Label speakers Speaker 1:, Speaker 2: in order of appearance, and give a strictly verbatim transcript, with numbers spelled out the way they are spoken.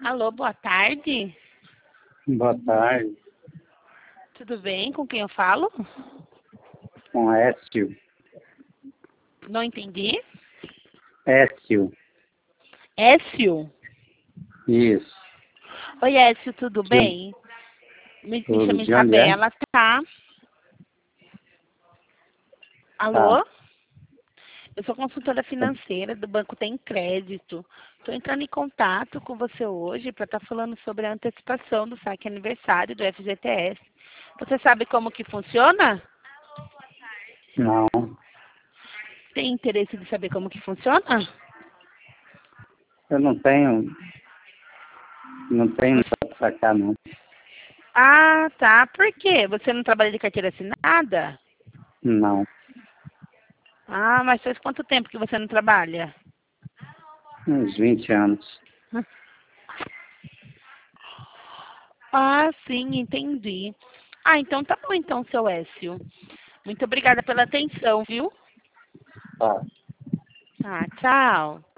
Speaker 1: Alô, boa tarde.
Speaker 2: Boa tarde,
Speaker 1: Tudo bem? Com quem eu falo?
Speaker 2: com Écio.
Speaker 1: Não entendi.
Speaker 2: Écio,
Speaker 1: Écio.
Speaker 2: isso.
Speaker 1: Oi, Écio, tudo
Speaker 2: De,
Speaker 1: bem? Me, me
Speaker 2: tudo.
Speaker 1: chamo
Speaker 2: De onde é?
Speaker 1: Isabela, tá?
Speaker 2: Tá.
Speaker 1: Alô? Eu sou consultora financeira do Banco Tem Crédito. Estou entrando em contato com você hoje para estar falando sobre a antecipação do saque aniversário do F G T S. Você sabe como que funciona?
Speaker 2: Não,
Speaker 1: Tem interesse de saber como que funciona?
Speaker 2: eu não tenho, não tenho
Speaker 1: Você-
Speaker 2: nada pra sacar, não.
Speaker 1: Ah, tá. Por quê? Você não trabalha de carteira assinada?
Speaker 2: Não,
Speaker 1: Ah, mas faz quanto tempo que você não trabalha?
Speaker 2: uns vinte anos.
Speaker 1: Ah, sim, entendi. Ah, então tá bom então, seu Écio. Muito obrigada pela atenção, viu?
Speaker 2: Tá.
Speaker 1: Ah, tchau.